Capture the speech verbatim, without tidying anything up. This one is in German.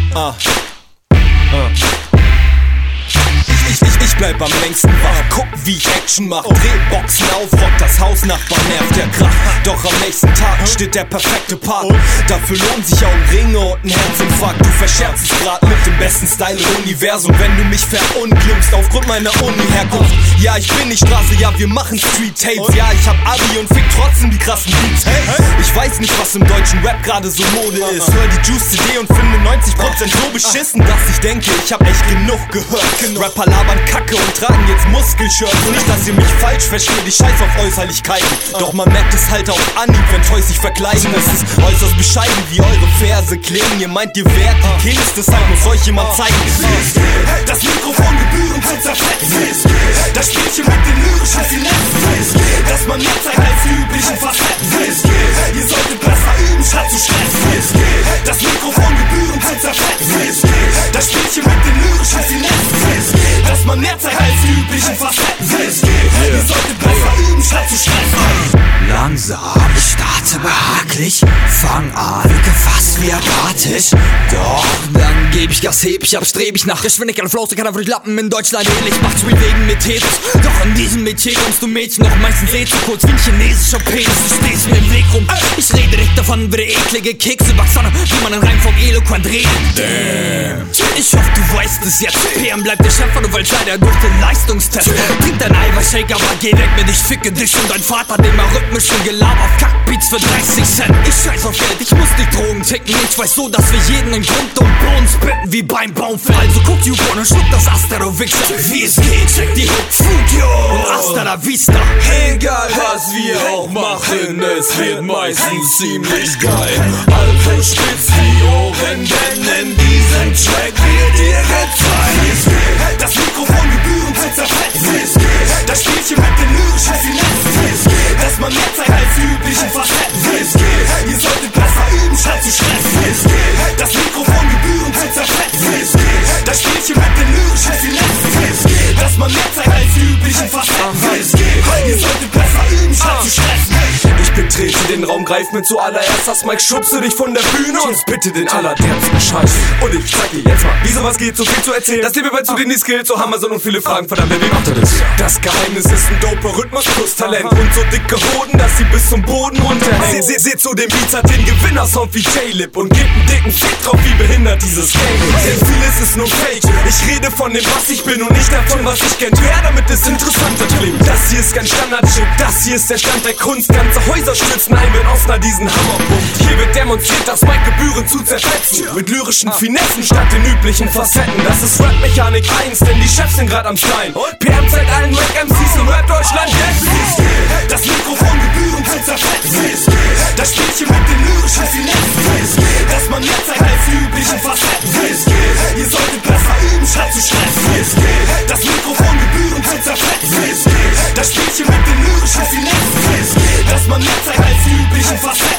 Ah. Ah. Ich, ich, ich bleib am längsten wach, guck wie ich Action mach. Drehboxen auf, rock das Haus, Nachbarn nervt der Krach. Doch am nächsten Tag steht der perfekte Part. Dafür lohnen sich Augenringe und ein Herzinfarkt. Du verscherzst es grad mit dem besten Style im Universum, wenn du mich verunglimpfst aufgrund meiner Uni-Herkunft. Ja, ich bin die Straße, ja, wir machen Street-Tapes. Ja, ich hab Abi und fick trotzdem die krassen Beats. Hey, ich weiß nicht, was im deutschen Rap gerade so Mode ist. Hör die Juice-C D und finde neunzig Prozent so beschissen, dass ich denke, ich hab echt genug gehört. Rapper labern Kacke und tragen jetzt Muskelshirts. Nicht, dass ihr mich falsch versteht, ich scheiß auf Äußerlichkeiten. Doch man merkt es halt auf Anhieb, wenn Toys sich verkleiden. Es ist äußerst bescheiden, wie eure Verse klingen. Ihr meint, ihr wärt die Kings, deshalb muss euch jemand zeigen. Das Mikrofon gebührend zu zerfetzen. Das Spielchen mit den lyrischen Finessen. Dass man mehr zeigt als die üblichen Facetten. Ihr solltet besser üben, statt zu stressen. Das Mikrofon gebührend zu zerfetzen. Das Spielchen mit den lyrischen Finessen. Dass man mehr zeigt als die üblichen Facetten. Ihr solltet besser üben, statt zu stressen. Langsam, ich starte behaglich, fang an, wirke fast wie apathisch. Doch dann geb ich Gas, heb ich ab, streb ich nach Geschwindigkeit, Flows, kann einfach durch Lappen in Deutschland ähnlich. Macht's wie wegen Metetus, doch in diesem Metier kommst du Mädchen noch meistens eh zu kurz wie ein chinesischer Penis. Du stehst mir im Weg rum, ich rede direkt davon, wie der eklige Kekse Backsonne, wie man in Reimform eloquent redet. Damn. Ich hoffe, du weißt es jetzt. P M bleibt der Chef, und du fällst leider durch den Leistungstest. Trink dein Eiweißshake, aber geh weg mit, ich ficke dich und dein Vater, den mal rhythmischen Gelaber auf Kackbeats für dreißig Cent. Ich scheiß auf Geld, ich muss nicht Drogen ticken. Ich weiß so, dass wir jeden in Grund und Boden spitten wie beim Baumfell. Also guck YouPorn und schluck das Asta, du Wichser. Wie es geht, check die Hook, Fugio und Asta la Vista. Egal was wir auch machen, es wird meistens ziemlich geil. Also spitz die Ohren, denn in diesem Track wird ihr gezeigt. Das Mikrofon gebührend zu zerfetzen. Das Spielchen mit den lyrischen Finessen. Dass man mehr zeigt als die üblichen Facetten. Ihr solltet besser üben, statt zu stressen. Das Mikrofon gebührend zu zerfetzen. Das Spielchen mit den lyrischen Finessen. Dass man mehr zeigt als die üblichen Facetten. Ihr solltet besser üben, statt zu stressen. Ich betrete den Raum, greif mir zuallererst das Mike, schubse dich von der Bühne und bitte den allerderbsten Scheiß. Und ich zeig dir jetzt mal, wie sowas geht, so viel zu erzählen. Das Leben bei zu den die Skills, so haben wir so und viele Fragen, verdammt, wie macht er das? Das Geheimnis ist ein doper Rhythmus plus Talent und so dicke Hoden, dass sie bis zum Boden runterhängen. Se, se, seht zu dem Beats, hat den Gewinner-Sound wie J-Lip und gebt einen dicken Fick drauf, wie behindert dieses Game ist. Denn vieles ist nur Fake, ich rede von dem, was ich bin und nicht davon, was ich kennt. Wer, damit es interessanter klingt. Das hier ist kein Standard-Shit, das hier ist der Stand der Kunst. Ganze Häuser stürzen ein, wenn Oscar diesen Hammerpunkt. Hier wird demonstriert, das Mike gebührend zu zerfetzen. Mit lyrischen Finessen statt den üblichen Facetten. Das ist Rap-Mechanik eins, denn die Chefs sind grad am Stein. P M zeigt allen Rap-M Cs in Rap-Deutschland jetzt. Das Mikrofon gebührend zu zerfetzen. Das Spielchen mit den lyrischen Finessen. Dass man mehr zeigt als die üblichen Facetten. Ihr solltet besser üben, statt zu stressen. Das Mikrofon gebührend zu zerfetzen. Das Spielchen mit den lyrischen Finessen. Dass man mehr zeigt als die üblichen Facetten.